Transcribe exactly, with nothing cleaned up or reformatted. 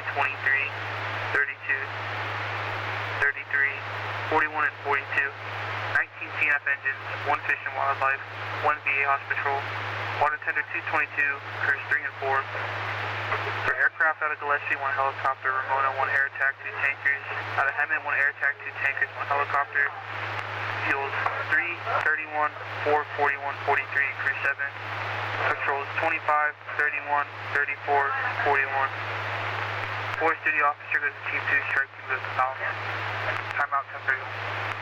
twenty-three, thirty-two, thirty-three, forty-one, and forty-two. nineteen C N F engines, one Fish and Wildlife, one V A Hospital. Water tender two twenty-two, crews three and four. For aircraft out of Gillespie, one helicopter. Ramona, one air attack, two tankers. Out of Hemet, one air attack, two tankers, one helicopter. Fuels three, thirty-one, four, forty-one, forty-three, crew seven. Patrols twenty-five, thirty-one, thirty-four, forty-one. Forest duty officer goes to team two, strike team goes to Falcon. Timeout ten thirty-one.